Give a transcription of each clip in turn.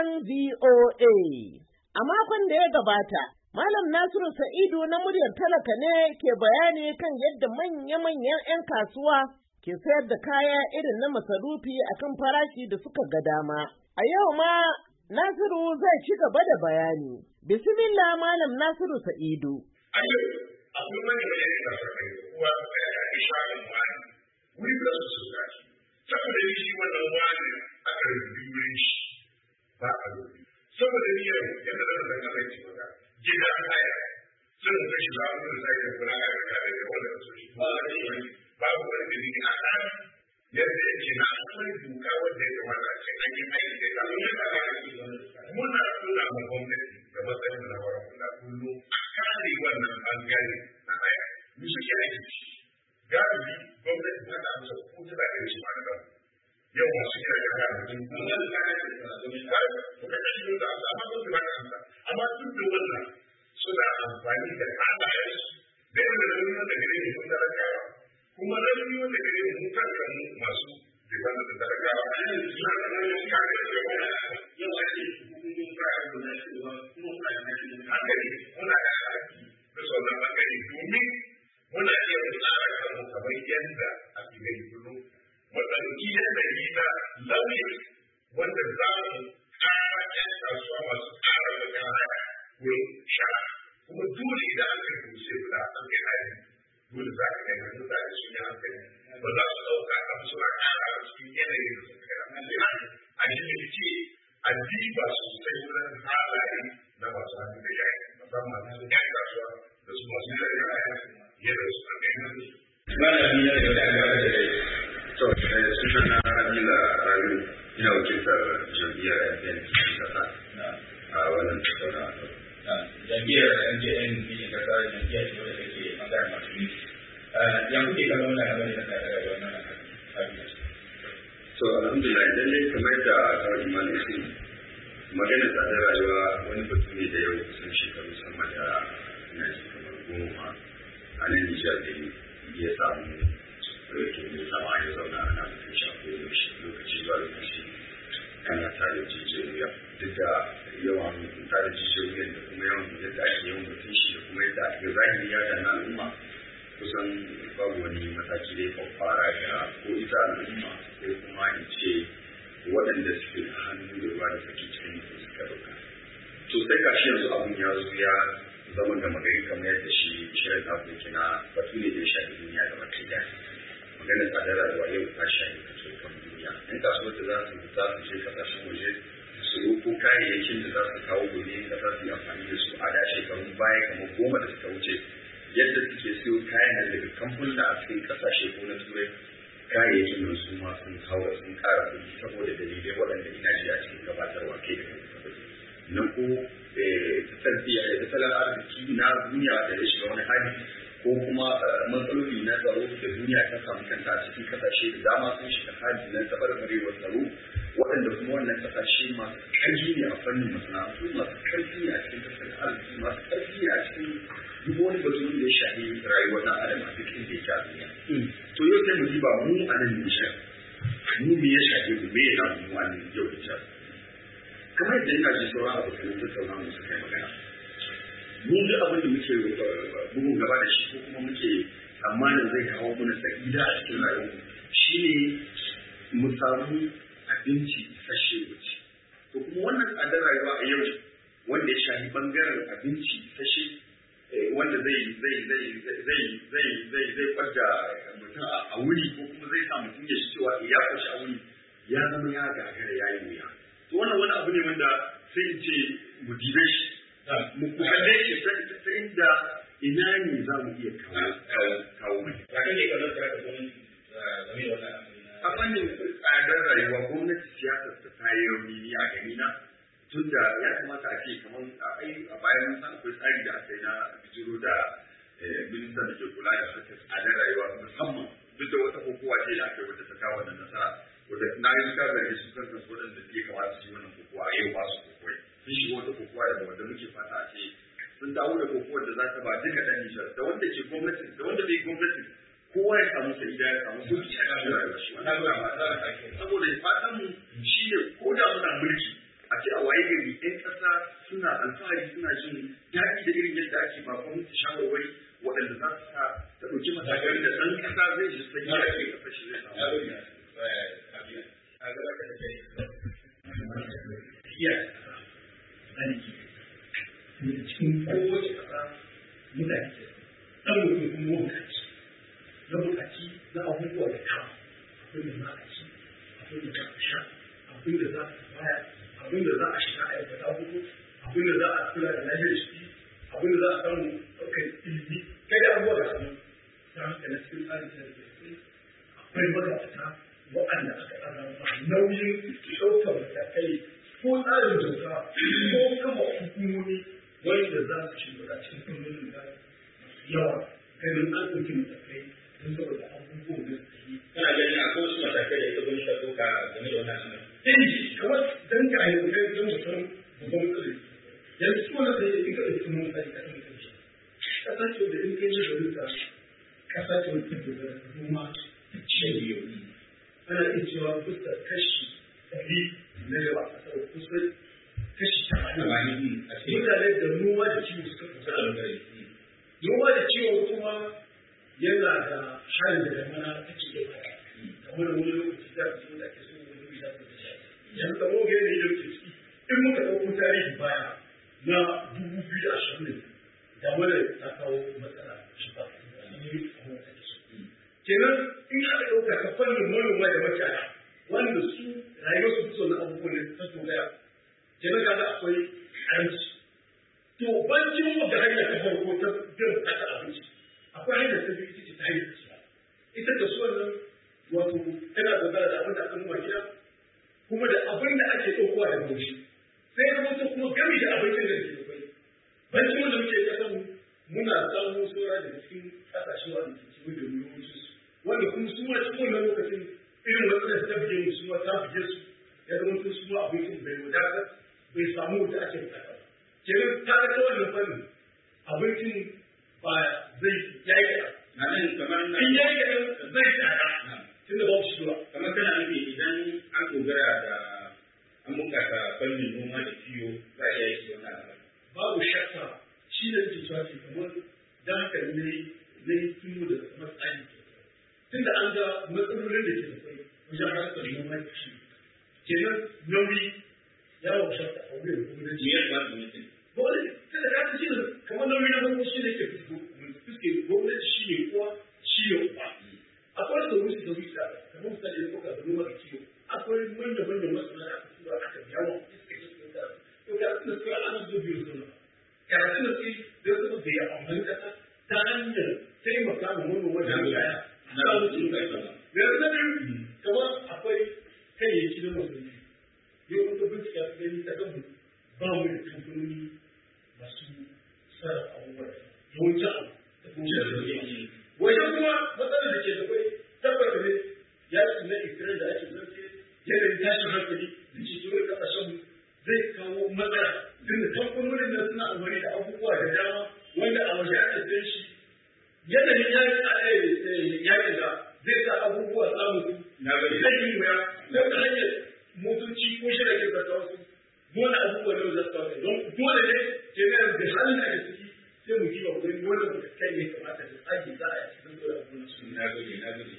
zauren VOA. A makon da ya gabata, Malam Nasiru Sa'idu na muryar talaka ne ke bayani kan yadda manya-manyan 'yan kasuwa ke sayar da kaya irin na masarufi akan farashi da suka ga dama. A yau ma Nasiru zai ci gaba da bayani. Bismillah Malam Nasiru Sa'idu. A yau akwai manya-manyan 'yan kasuwa da kuwa da shafin wani wuri da su suka shi. Saboda ni shi wannan wani a karbi wurin shi ba a rubi. Saboda ni yau yadda da zan ci maka gida haya sun kashi ba mu da zai kula da kare da wanda su shi ba babu wani da ni a kan yadda yake na akwai doka wanda ya kamata a ce an yi aiki da ta muna nuna ma gwamnati da matsayin na wurin kula kullum a kare wannan bangare na haya mu suke aiki galibi gwamnati ta da amsa ko ta da shi ma da yau masu kira da kare mutum ko da kare da ko ka shi da amma ko ta da amsa amma duk da wannan suna amfani da halayen da yadda da nuna da gare ne sun talakawa kuma na nuna da gare mu kankan masu dibanda da talakawa a yanzu suna da nuna kare da wani yau ake hukumomin fara da shi ba kuma fara da shi hankali muna da haƙƙi da sauran bangare domin muna iya tsara kanmu kamar yadda a cikin kullum matsaloli yanayi na lauyi wanda za mu ƙara ƴan kasuwa masu ƙara da haya wurin sha kuma dole idan aka yi kusa guda an kai hali dole za ka kai hannu da su yi hankali ba za su ɗauka a suna ƙara a cikin yanayin da suka yi a jimilce a diba sosai wurin halaye na masu hannu da yayi musamman su ƴan kasuwa da su masu yanayi yadda su kan kai hannu. Malami ya da suna na Habila Rayu ina wakiltar jam'iyyar NPN kasa a wannan tattaunawa. Jam'iyyar NPN kasa jam'iyyar ce wadda take ɓangaren masu mulki. Ya kuke kallon wannan abin da ta daga wannan abin? So alhamdulillah lallai kamar da kawai imanin su maganar tsadar rayuwa wani batu ne da yau kusan shekaru sama da ina ji kamar 10 a nan Nijar da ya samu to ne sama ya zauna ana mutum shafi lokaci ba lokaci ana tare jijiyar wuya duk da yawan tare jijiyar wuya da kuma yawan yadda ake yawan mutum shi da kuma yadda ake zahiri ya dana al'umma kusan babu wani mataki da ya fara da ko ita al'umma ko kuma in ce waɗanda suke da hannu da ruwa da sake cikin mutum suka ɗauka. To sai ka shi yanzu abin ya zo ya zama gama gari kamar yadda shi shirin kafin kina batu ne da ya shafi duniya gaba ɗaya. Maganar tsadar rayuwa yau ta shafi kaso kan duniya. Yan kasuwar da za su fita su je kasashen waje su ko kayayyakin da za su kawo gobe kasa su yi amfani da su a da shekarun baya kamar 10 da suka wuce yadda suke siyo kayan nan daga kamfanin a cikin kasashe ko na turai kayayyakin nan su ma sun kawo sun ƙara kuɗi saboda dalilai waɗanda ina ji a cikin gabatarwa kai da kai. Na ko tattalin arziki na duniya da ya shiga wani hali ko kuma matsaloli na tsaro da duniya ta samu kanta a cikin kasashe da dama sun shiga hali na taɓarɓarewar tsaro waɗanda kuma wannan kasashe masu ƙarfi ne a fannin masana'antu masu ƙarfi ne a cikin tattalin arziki masu ƙarfi ne a cikin duk wani batu da ya shafi rayuwar ɗan adam a duk inda yake a duniya. To yau sai mu diba mu a nan Nijar mu me ya shafi mu me ya damu mu a nan yau Nijar. Kamar yadda ina ji sauran abokan tattaunawa mu suka yi magana. Mu duk abin da muke bugun gaba da shi ko kuma muke tsammanin zai kawo mana sa'ida a cikin rayuwar shi ne mu samu abinci isasshe wuce. To kuma wannan tsadar rayuwa a yau wanda ya shafi bangaren abinci isasshe wanda zai kwadda mutum a wuri ko kuma zai sa mutum ya shi cewa ya kwashi a wuri ya zama ya gagara ya yi wuya. To wannan wani abu ne wanda sai in ce mu dibe shi mu kalle shi ta inda ina ne za mu iya kawo mai. Ya kake kallon kira da gwamnati game da wannan a fannin tsadar rayuwa gwamnati siyasar ta yi rauni a gani na tunda ya kamata a ce kamar a bayan san akwai tsari da aka yi na bijiro da ministan da ke kula da harkar tsadar rayuwa musamman duk da wata kokowa ce da aka yi wadda ta kawo wannan nasara wadda na yi suka zargi su kan kansu waɗanda suke kamata su yi wannan kokowa a yau ba su kokowai sun shiga wata kokowa da wanda muke fata a ce sun dawo da kokowar da za ta ba duka ɗan Nijar da wanda ke gwamnatin da wanda bai gwamnatin kowa ya samu sa'ida ya samu sauki a cikin rayuwar shi saboda fatan mu shi ne ko da muna mulki a ce a waye gari ɗan ƙasa suna alfahari suna jin daɗi da irin yadda ake ba gwamnati shawarwari waɗanda za su sa ta ɗauki matakan da ɗan ƙasa zai ji sanyi a cikin ƙasar shi zai samu. cikin kowace ƙasa mutane ke ɗan mutum kuma mabukaci na abubuwa da kama abin da za a ci abin da za a sha abin da za a baya abin da za a shiga a aikata hudu abin da za a kula da lafiyar jiki abin da za a samu ɗaukar ilimi kai da abubuwa da samu ta haka na cikin tsarin da ke akwai magabata waɗanda aka ɗaga nauyin ɗaukar matakai ko tsarin doka ko kama hukumomi wanda za su shiga cikin fannonin da yawa ganin an ɗauki matakai don saboda abubuwan da su yi. Kana ganin akwai wasu matakai da ita gwamnati ta ɗauka game da wannan al'amari? Kamar dan ga ayyukan don mutum babban matsala. Yanzu su wani sai in ka ɗauki mun tsari ka ɗauki kanshi. Ƙasa ce da in kai shi da ƙasa ce wata da noma ta ciwo. Ana iya cewa kusa kashi ɗari na yawa a sau kusa kashi tamanin. Mutane da noma da ciwo suka kusa da gari. Noma da ciwo kuma yana da halin da zamana take da baya. Kamar wani lokaci za a zo da ake so wani bisa da shi. Yanzu kamar ga yanayi da muke ciki in muka ɗauko tarihi baya na 2020 da mana ta kawo matsala shi ba. Kenan in aka ɗauka ta fannin manoma da makiyaya wanda su rayuwar su so na abubuwan da ta dogaya kenan kaga akwai karanci to bancin mu da hanyar ta farko ta bin kasa abinci akwai hanyar ta biyu ita ta hanyar kasuwa ita kasuwar nan wato tana dogara da abin da aka noma gida kuma da abin da ake ɗaukowa da bauchi sai ka mutu kuma gami da abincin da ke akwai bancin wanda muke kasan muna samun saura daga cikin ƙasashe wanda ke cikin da mu wanda kuma su ma cikin wannan lokacin irin matsalar ta bige mu su ma ta bige su ya zama su ma abincin bai wadata bai samu da ake bukata kenan ta ga ta wannan fannin abincin ba zai yayi kaɗan kamar in yayi kaɗan zai tsada tunda ba su zuwa kamar kana nufi idan an dogara da an bunƙasa fannin noma da kiwo za a iya yi wannan al'amari babu shakka shi ne ke cewa kamar da haka ne tuno da matsali tunda an ga matsalolin da ke da kai wajen harkar noma da shi kenan nauyi ya wa shakka a wurin gwamnati ya ba da mutum gwamnati tunda ka ci kamar nauyi na farko shi ne ke fuske gwamnati shi ne kuwa shi ne uba akwai da wuce da wuce kamar misali da kuka noma da kiwo akwai manya-manyan masana da aka tura aka biya wa iska iska to ga suna tura ana zo biyu suna karatun da su da su da ya amfani kasa ta hanyar taimaka ma manoma da kaya na mutum da ita yanzu na biyu kamar akwai kayayyaki na musulmi yau wanda bincika su gani ta gabu ba mu da kamfanoni masu sarrafa abubuwa yawancin abu da kuma wajen kuma matsalar da ke da kwai tabbata ne ya ci na ikirar da ake zarce yanayin tashin hankali da cikin kasashen zai kawo matsala tun da kamfanonin nan suna amfani da abubuwa da dama wanda a waje ake sai shi yanayin yakin da zai sa abubuwa samun zai yi wuya don ta hanyar motoci ko shi da ke zata wasu dole abubuwa da za su kawo don dole ne ke nan da halin da ake ciki sai mu kiwa wani wanda da kai ne kamata da tsaki za a yi cikin dole abubuwan su. Na gode.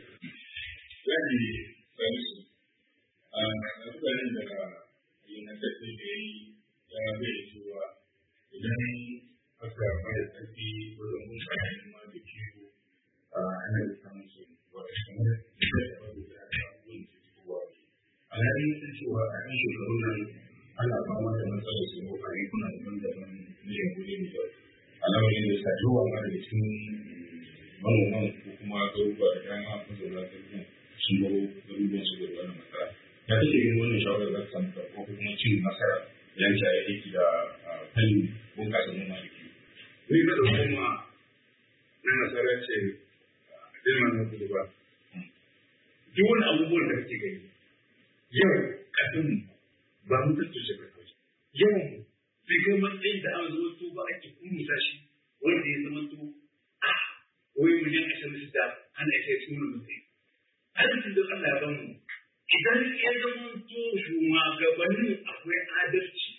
Wani sami su a tsarin da United States da ya bai cewa idan aka mai tsarki wajen mutane ma da kiwo ana da samun su wata kamar da ya faru da abubuwan da ke kowa. A yayin sun cewa a yan shekaru nan ana fama da matsalar su a yankunan daban-daban na yankunan da al'amarin da sa yawa ma daga cikin manoman ko kuma garuruwa da dama mazauna garuruwan sun baro garuruwan su da wannan matsala. Ya take yin wannan shawarar za ta samu karɓo ko kuma cin nasara yanke a aiki da fannin bunƙasa noma da kiwo. Ni ga al'umma na nasara ce ilman na kudu ba. Duk wani abubuwan da kake gani yau ƙasanmu ba mu tattace ba kawai. Yawan mu bai kai matsayin da an zama to ba ake kurusa shi wanda ya zama to wai miliyan 26 ana ake cikin wani matsayi. Arzikin da Allah ya ba mu idan ya zama to shugabannin akwai adalci,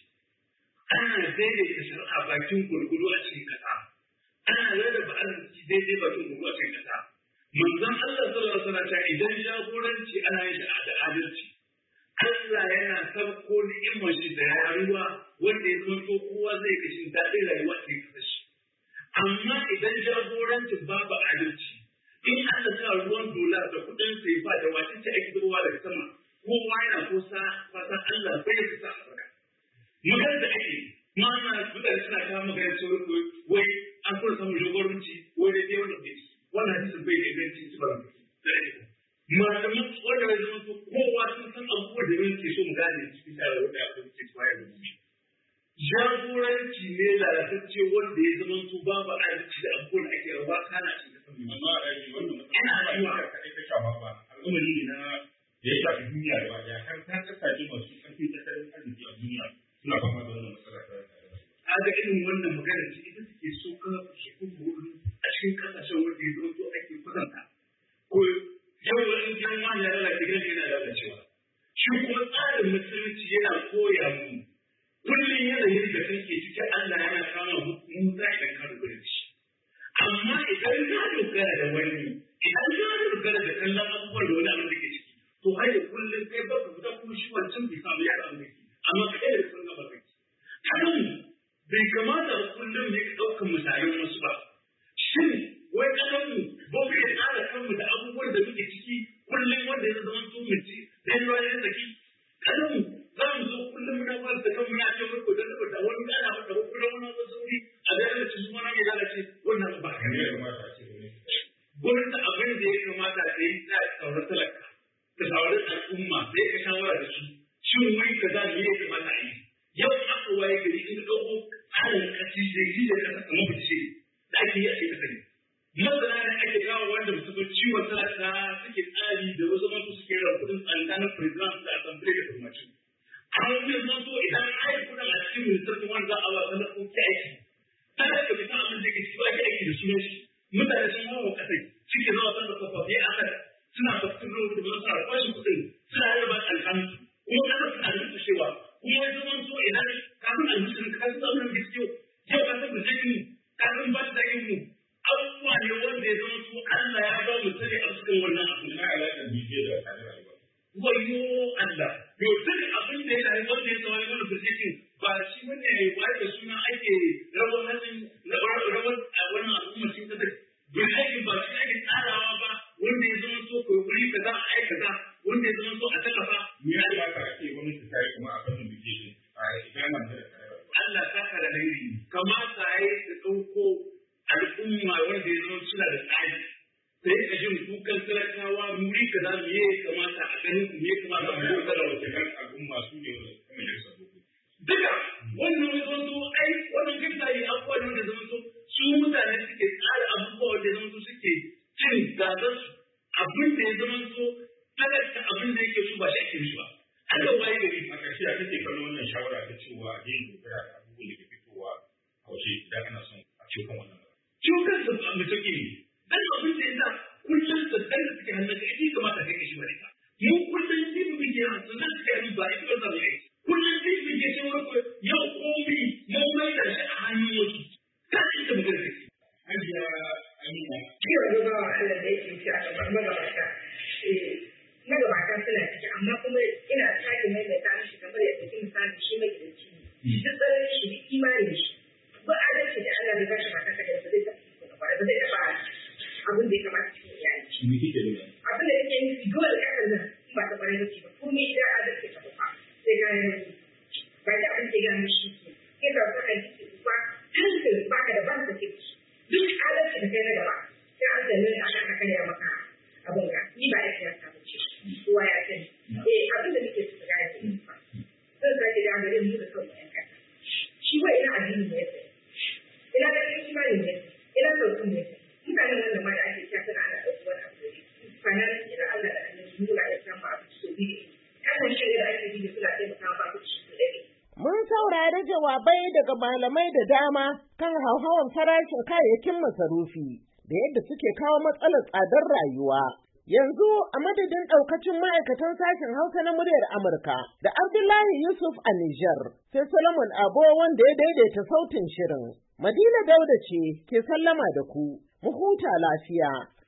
ana daidaita shari'a bakin gurgudu a cikin ƙasa, ana rarraba arziki daidai bakin gurgudu a cikin ƙasa. Manzon Allah sallallahu alaihi wasallam idan jagoranci ana yin shi da adalci, Allah yana sarko ni'imar shi da rayuwa wanda ya zanto kowa zai kashin daɗin rayuwa ta yi kasa shi. Amma idan jagorancin babu adalci, in aka sa ruwan dola da kuɗin sai ba da wacin ce ake zubowa daga sama, kowa yana kusa fatan Allah bai ya kusa a faɗa. Magana da ake ma'ana mutane suna kawo magana cewa wai an kuma samun jagoranci wai da dai wannan hadisin bai da inganci su ba da ake. Malaman wanda ya zama to kowa sun san abubuwan da yake so mu gane cikin shawara wanda ya ke bayar da mu. Jagoranci ne lalatacce wanda ya zama to babu adalci da abubuwan da ake rawa kana shi da sanin. Amma a yi wannan ina yi wa kaɗai ta shafa ba al'amari ne na da ya shafi duniya da wanda har ta kasashe masu ƙarfi tattalin arziki a duniya suna fama da wannan matsala ta a ga irin wannan magana ce ita take so ka shi kuma a cikin kasashen wanda ya zama to ake kusanta ko yau wani girma ya lalace gidan yana lalacewa. Shi kuma tsarin musulunci yana koya mu kullum yanayin da kake cikin Allah yana kama mu za idan ka dogara da shi. Amma idan ka dogara da wani, idan ka dogara da kallon abubuwan da wani abin da ke ciki, to har da kullum kai ba ka fita kuma shi wancan bai samu yadda abin da ke. Amma ka ɗaya da sun gaba kai. Hakan bai kamata kullum ne ka ɗaukar misalan wasu ba. Shin wai ƙasarmu ba mu iya tsara kanmu da abubuwan da muke ciki kullum wanda ya zama to mace da yawa ya saki ƙasarmu za mu zo kullum muna ba da kanmu ya ce muku da saboda wani ana mata ko kuma wani wasu sauri a da yana cikin wani mai lalace wannan ba ka ne kamata a ce gwamnati abin da ya kamata ta yi ta sauran talaka ta sauran al'umma sai ka shawara da su shin wai ka za mu yi kamata a yi yau aka waye gari in ka ɗauko tsarin ƙasi da yi da ƙasa kamar bice da ake yi a cikin ƙasa ne. Masana da ake kawo wanda mutum ciwon talaka suke tsari da wasu masu suke kudin tsakanin president da assembly da formation. A wani zai zanto idan an yi kudin a cikin ministan wanda za a ba sanar ɗauki aiki. Ta da ka bisa abin da ke ciki ba ke aiki da sunan shi. Mutane sun hawa kasai suke zama sanar tsofaffi a haka suna tafsirin rubutu da suna kwashe kuɗin suna raba alhamdu. Kuma kasar suna da cewa kuma ya zama so idan kafin alhamdu ka san abin da ke ciki yau kasar da zai kafin ba shi da yin mu. Abubuwa ne wanda ya zama su Allah ya ba mu sani a cikin wannan abu na alaƙar bidiyo da tare da rayuwa. Wayo Allah, yau sani abin da ya shafi wanda ya tsawai wani firjikin ba shi wani ya yi da suna ake rawar hannun rawar a wannan al'umma sun kasa. Bin aikin ba shi ake tsarawa ba wanda ya zama so ko wuri kaza a ai kaza wanda ya zama so a taka ba. Me ya ba ka ake wani su tare kuma a fannin bidiyo a islaman da Allah ta kara da yi kamata ya yi da ɗauko al'umma wanda ya zama suna da tsari sai ka jin kukan talakawa muri ka za mu yi kamata a ganin ku me kamata mu yi kada wace kan al'umma su ne kamar da sa boko duka wannan ya zama ai wannan gina yi abubuwa ne wanda zama su mutane suke tsara abubuwa wanda ya zama suke cin gazar su abin da ya zama talaka abin da yake su ba shi ake mishi ba haka waye gari a ƙarshe a kake kallon wannan shawara ta cewa a yin dogara da abubuwan da ke fitowa a waje idan ana son a cikin wannan cutar da abu take ne dan abin da yasa kullum da dan da suke hannun kai kamata kai shi bane mu kullum shi mu bige su nan suke yi ba ita ba ne kullum shi bige shi ko yau komai mu mai da shi a hannun wasu kai da mu gare shi hajiya amina kiyo da ba Allah da yake ci a gaban magabata magabata suna ciki amma kuma ina sake mai da ta shi kamar yadda kin misali shi mai da ci duk tsarin shi imani shi ba adalci da Allah bai ba shi mata kada ba zai taɓa abin da ya kamata cikin iyali. Abin da yake nufi dole kasar nan ba ta kwarai bace ba komai idan adalci ta kuka sai ka yi rauni ba da abin da ya gani shi ke sai ka saka yi ke kuka hankali ba ka da ban ka ke duk adalci da kai na gaba sai an zane a kan karya maka abin ka ni ba ya kiyasta ba ce kowa ya sani abin da nake so ga ya ce ba zan sake da gare mu da kanmu yan kasa shi wa ina addini ne ya ina da imani ne ina sauƙin ne mutanen wanda ma da ake cewa suna ana ɗauki wani abu da fanar da Allah da annabi nuna ya san ba su bi kasan shi da ake bi da suna taimaka ba su su da mun saurari jawabai daga malamai da dama kan hauhawar farashin kayayyakin masarufi da yadda suke kawo matsalar tsadar rayuwa. Yanzu a madadin ɗaukacin ma'aikatan sashen Hausa na muryar Amurka da Abdullahi Yusuf a Nijar, sai Solomon Abo wanda ya daidaita sautin shirin. Madina Dauda ce ke sallama da ku, mu huta lafiya.